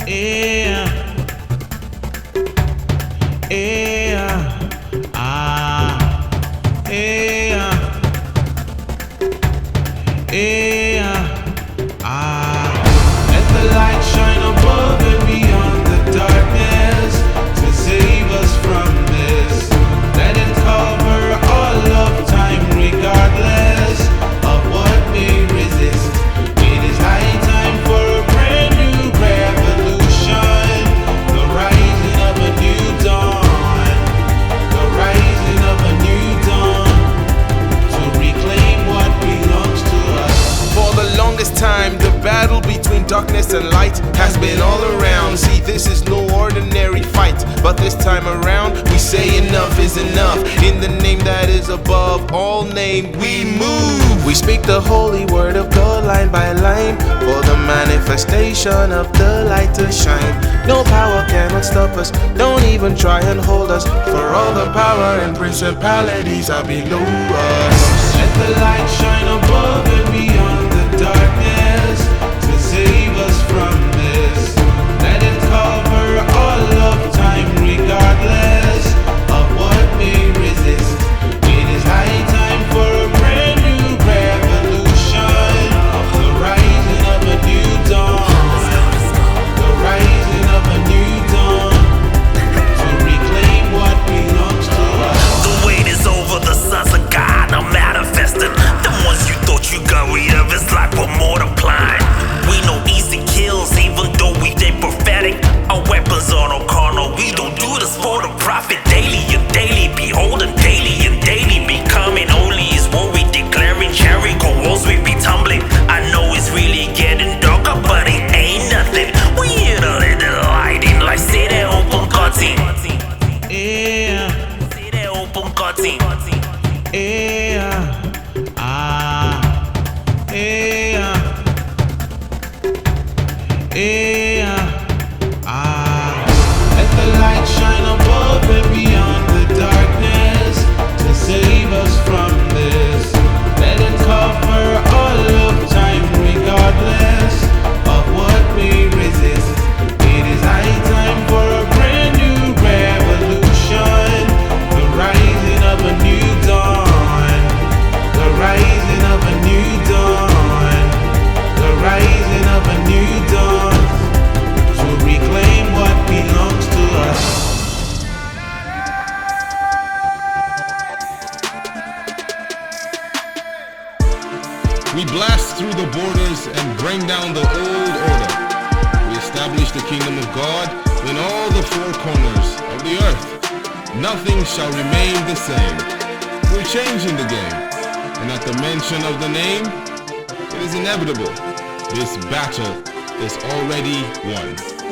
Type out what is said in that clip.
Yeah, yeah, yeah, yeah, Let the light shine above and beyond the darkness to save us from this. Let it cover all of time, regardless of what may resist. It is high time for a brand new revolution, the rising of a new dawn, the rising of a new dawn, to reclaim what belongs to us. For the longest time, the battle between darkness and light has been all around. See, this is no ordinary fight, but this time around we say enough is enough. In the name that is above all name, we move. We speak the holy word of God line by line, for the manifestation of the light to shine. No power cannot stop us, don't even try and hold us, for all the power and principalities are below us. Let the light shine above and beyond the darkness to save us from this. Let it cover all of time, regardless of what may resist. It is high time for a brand new revolution, the rising of a new dawn, the rising of a new dawn, to reclaim what belongs to us. The wait is over, the sons of God are manifesting. The ones you thought you got rid of, it's like we're multiplying. We know easy kills, even though we ain't prophetic. Our weapons are no carnal, we don't do this for the profit. Daily and daily, beholding daily and daily, becoming holy is what we declaring. Jericho walls we be tumbling. I know it's really getting darker, but it ain't nothing. We here to let the light in, like say that open curtain. Yeah, Say that open curtain. yeah, yeah, Let the light shine above and beyond the darkness to save us from this. Let it cover all of time, regardless of what may resist. It is high time for a brand new revolution, the rising of a new dawn, the rising of a new dawn, the rising of a new dawn, to reclaim what belongs to us. We blast through the borders and bring down the old order. We establish the kingdom of God in all the four corners of the earth. Nothing shall remain the same. We're changing the game, and at the mention of the name, it is inevitable. This battle is already won.